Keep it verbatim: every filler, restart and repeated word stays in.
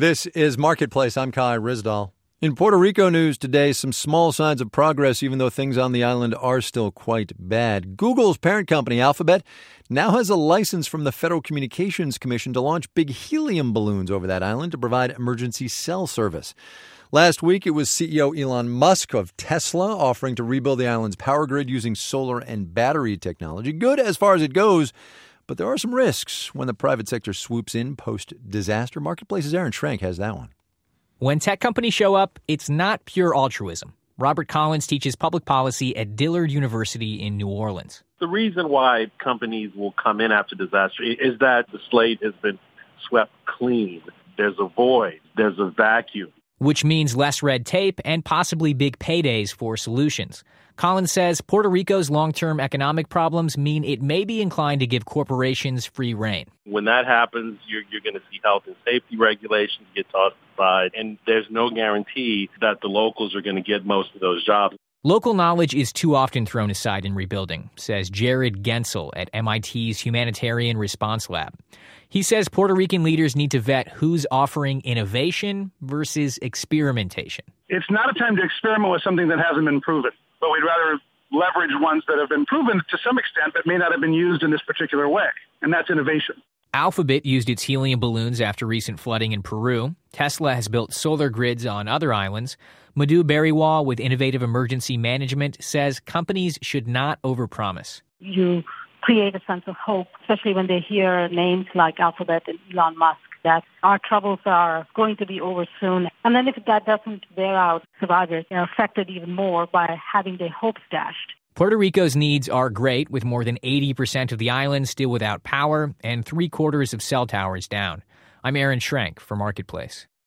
This is Marketplace. I'm Kai Ryssdal. In Puerto Rico news today, some small signs of progress, even though things on the island are still quite bad. Google's parent company, Alphabet, now has a license from the Federal Communications Commission to launch big helium balloons over that island to provide emergency cell service. Last week, it was C E O Elon Musk of Tesla offering to rebuild the island's power grid using solar and battery technology. Good as far as it goes, but there are some risks when the private sector swoops in post-disaster. Marketplace's Aaron Schrank has that one. When tech companies show up, it's not pure altruism. Robert Collins teaches public policy at Dillard University in New Orleans. The reason why companies will come in after disaster is that the slate has been swept clean. There's a void. There's a vacuum. Which means less red tape and possibly big paydays for solutions. Collins says Puerto Rico's long-term economic problems mean it may be inclined to give corporations free rein. When that happens, you're, you're going to see health and safety regulations get tossed aside, and there's no guarantee that the locals are going to get most of those jobs. Local knowledge is too often thrown aside in rebuilding, says Jared Gensel at M I T's Humanitarian Response Lab. He says Puerto Rican leaders need to vet who's offering innovation versus experimentation. It's not a time to experiment with something that hasn't been proven, but we'd rather leverage ones that have been proven to some extent but may not have been used in this particular way, and that's innovation. Alphabet used its helium balloons after recent flooding in Peru. Tesla has built solar grids on other islands. Madhu Beriwal with Innovative Emergency Management says companies should not overpromise. You create a sense of hope, especially when they hear names like Alphabet and Elon Musk, that our troubles are going to be over soon. And then if that doesn't bear out, survivors are affected even more by having their hopes dashed. Puerto Rico's needs are great, with more than eighty percent of the island still without power and three quarters of cell towers down. I'm Aaron Schrank for Marketplace.